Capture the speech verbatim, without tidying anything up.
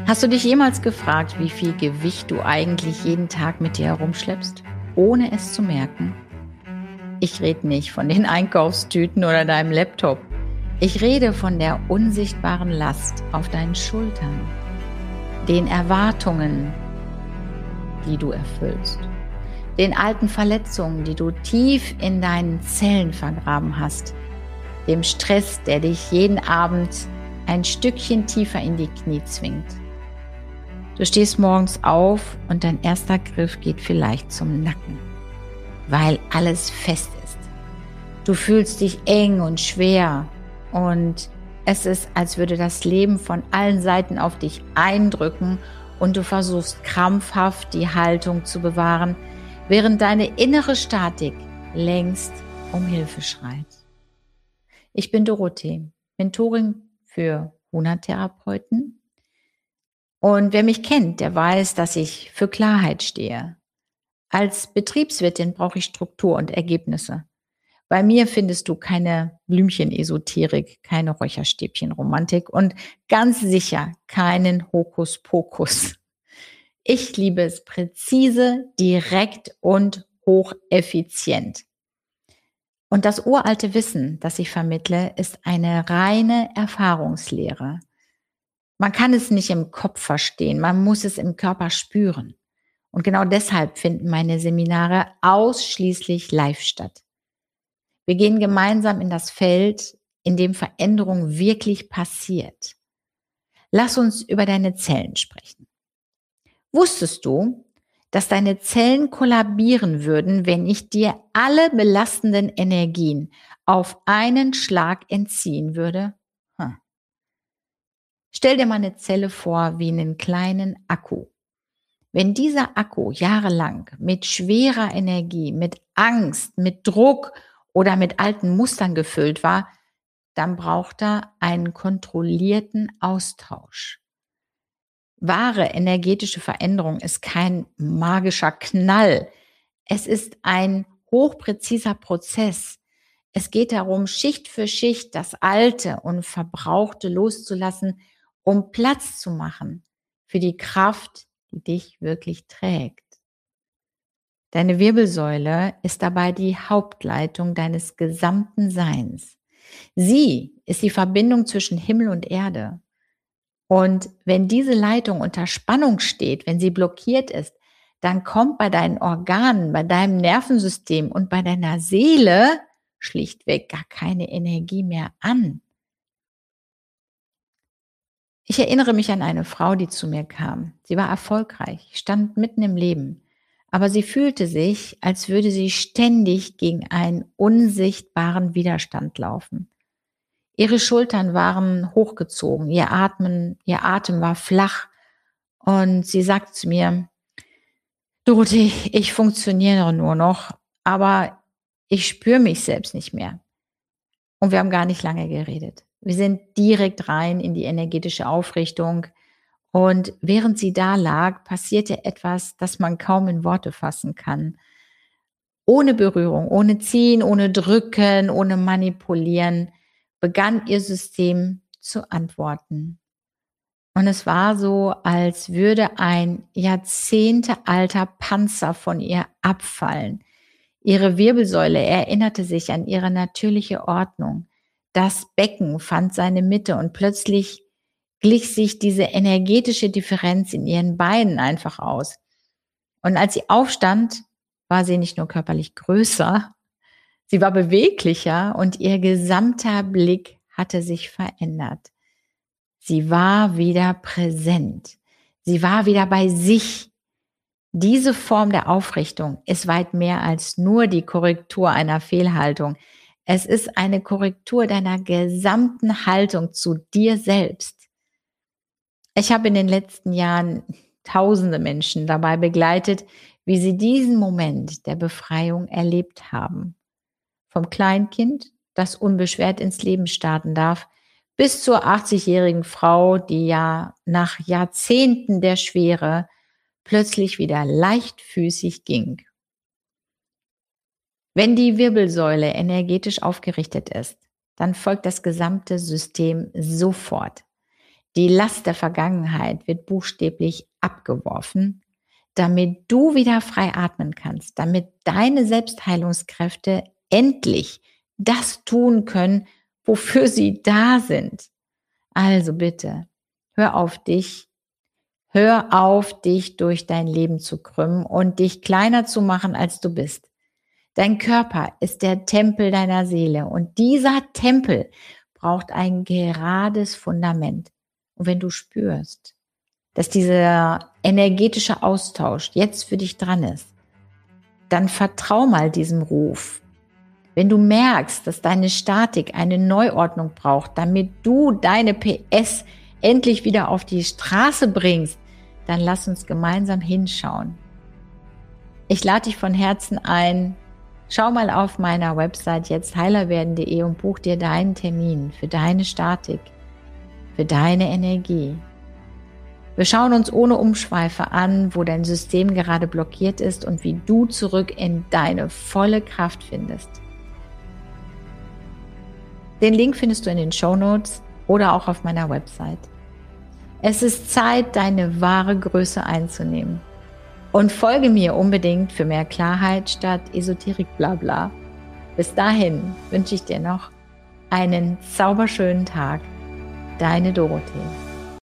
Hast du dich jemals gefragt, wie viel Gewicht du eigentlich jeden Tag mit dir herumschleppst, ohne es zu merken? Ich rede nicht von den Einkaufstüten oder deinem Laptop. Ich rede von der unsichtbaren Last auf deinen Schultern, den Erwartungen, die du erfüllst, den alten Verletzungen, die du tief in deinen Zellen vergraben hast, dem Stress, der dich jeden Abend ein Stückchen tiefer in die Knie zwingt. Du stehst morgens auf und dein erster Griff geht vielleicht zum Nacken, weil alles fest ist. Du fühlst dich eng und schwer und es ist, als würde das Leben von allen Seiten auf dich eindrücken und du versuchst krampfhaft die Haltung zu bewahren, während deine innere Statik längst um Hilfe schreit. Ich bin Dorothee, Mentorin für Huna-Therapeuten. Und wer mich kennt, der weiß, dass ich für Klarheit stehe. Als Betriebswirtin brauche ich Struktur und Ergebnisse. Bei mir findest du keine Blümchen-Esoterik, keine Räucherstäbchen-Romantik und ganz sicher keinen Hokuspokus. Ich liebe es präzise, direkt und hocheffizient. Und das uralte Wissen, das ich vermittle, ist eine reine Erfahrungslehre. Man kann es nicht im Kopf verstehen, man muss es im Körper spüren. Und genau deshalb finden meine Seminare ausschließlich live statt. Wir gehen gemeinsam in das Feld, in dem Veränderung wirklich passiert. Lass uns über deine Zellen sprechen. Wusstest du, dass deine Zellen kollabieren würden, wenn ich dir alle belastenden Energien auf einen Schlag entziehen würde? Hm. Stell dir mal eine Zelle vor wie einen kleinen Akku. Wenn dieser Akku jahrelang mit schwerer Energie, mit Angst, mit Druck oder mit alten Mustern gefüllt war, dann braucht er einen kontrollierten Austausch. Wahre energetische Veränderung ist kein magischer Knall. Es ist ein hochpräziser Prozess. Es geht darum, Schicht für Schicht das Alte und Verbrauchte loszulassen, um Platz zu machen für die Kraft, die dich wirklich trägt. Deine Wirbelsäule ist dabei die Hauptleitung deines gesamten Seins. Sie ist die Verbindung zwischen Himmel und Erde. Und wenn diese Leitung unter Spannung steht, wenn sie blockiert ist, dann kommt bei deinen Organen, bei deinem Nervensystem und bei deiner Seele schlichtweg gar keine Energie mehr an. Ich erinnere mich an eine Frau, die zu mir kam. Sie war erfolgreich, stand mitten im Leben, aber sie fühlte sich, als würde sie ständig gegen einen unsichtbaren Widerstand laufen. Ihre Schultern waren hochgezogen, ihr Atmen, ihr Atem war flach und sie sagte zu mir: Dorothee, ich funktioniere nur noch, aber ich spüre mich selbst nicht mehr. Und wir haben gar nicht lange geredet. Wir sind direkt rein in die energetische Aufrichtung. Und während sie da lag, passierte etwas, das man kaum in Worte fassen kann. Ohne Berührung, ohne Ziehen, ohne Drücken, ohne Manipulieren begann ihr System zu antworten. Und es war so, als würde ein jahrzehntealter Panzer von ihr abfallen. Ihre Wirbelsäule erinnerte sich an ihre natürliche Ordnung. Das Becken fand seine Mitte und plötzlich glich sich diese energetische Differenz in ihren Beinen einfach aus. Und als sie aufstand, war sie nicht nur körperlich größer, sie war beweglicher und ihr gesamter Blick hatte sich verändert. Sie war wieder präsent. Sie war wieder bei sich. Diese Form der Aufrichtung ist weit mehr als nur die Korrektur einer Fehlhaltung. Es ist eine Korrektur deiner gesamten Haltung zu dir selbst. Ich habe in den letzten Jahren tausende Menschen dabei begleitet, wie sie diesen Moment der Befreiung erlebt haben. Vom Kleinkind, das unbeschwert ins Leben starten darf, bis zur achtzigjährigen Frau, die ja nach Jahrzehnten der Schwere plötzlich wieder leichtfüßig ging. Wenn die Wirbelsäule energetisch aufgerichtet ist, dann folgt das gesamte System sofort. Die Last der Vergangenheit wird buchstäblich abgeworfen, damit du wieder frei atmen kannst, damit deine Selbstheilungskräfte endlich das tun können, wofür sie da sind. Also bitte, hör auf dich, hör auf dich durch dein Leben zu krümmen und dich kleiner zu machen, als du bist. Dein Körper ist der Tempel deiner Seele und dieser Tempel braucht ein gerades Fundament. Und wenn du spürst, dass dieser energetische Austausch jetzt für dich dran ist, dann vertrau mal diesem Ruf. Wenn du merkst, dass deine Statik eine Neuordnung braucht, damit du deine P S endlich wieder auf die Straße bringst, dann lass uns gemeinsam hinschauen. Ich lade dich von Herzen ein, schau mal auf meiner Website jetzt heiler werden punkt de und buch dir deinen Termin für deine Statik, für deine Energie. Wir schauen uns ohne Umschweife an, wo dein System gerade blockiert ist und wie du zurück in deine volle Kraft findest. Den Link findest du in den Shownotes oder auch auf meiner Website. Es ist Zeit, deine wahre Größe einzunehmen. Und folge mir unbedingt für mehr Klarheit statt Esoterik Blabla. Bis dahin wünsche ich dir noch einen zauberschönen Tag. Deine Dorothee.